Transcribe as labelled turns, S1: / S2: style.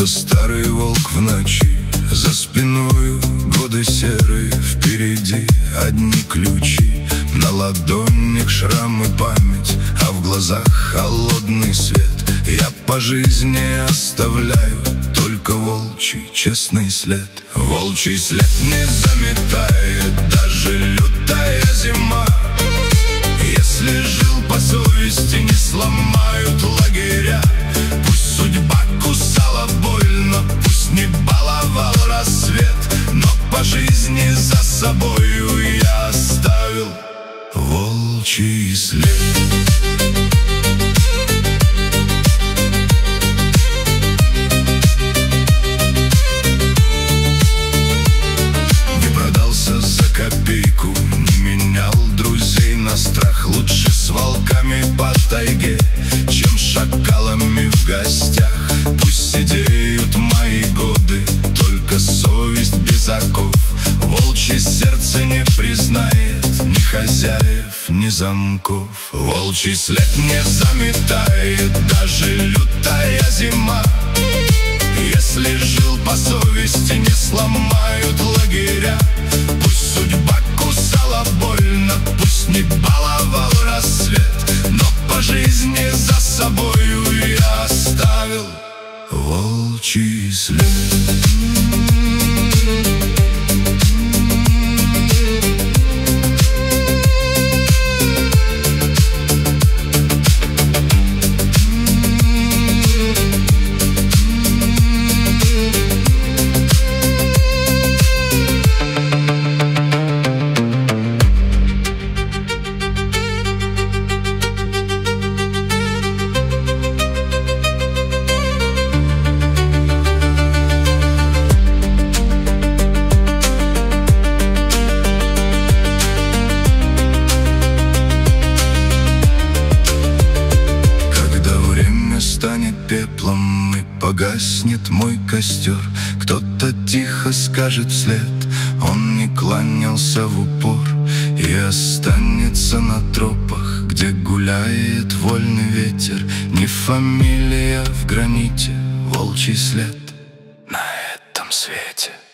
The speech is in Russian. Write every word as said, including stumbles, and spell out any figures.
S1: будто старый волк в ночи. За спиною годы серые, впереди одни ключи. На ладонях шрамы, память, а в глазах холодный свет. Я по жизни оставляю только волчий честный след. Волчий след не заметает даже лютая зима. Если жил по совести, не сломают лагеря. Пусть судьба кусала больно, пусть не баловал рассвет, но по жизни за собою я оставил волчий след. Копейку не менял друзей на страх. Лучше с волками по тайге, чем шакалами в гостях. Пусть сидеют мои годы, только совесть без оков. Волчье сердце не признает ни хозяев, ни замков. Волчий след не заметает даже лютая зима. Если жил по совести, не сломают лагеря. Пусть судьба кусала больно, пусть не баловал рассвет, но по жизни за собою я оставил волчий след. Станет пеплом и погаснет мой костер. Кто-то тихо скажет вслед: он не кланялся в упор. И останется на тропах, где гуляет вольный ветер. Не фамилия в граните, волчий след на этом свете.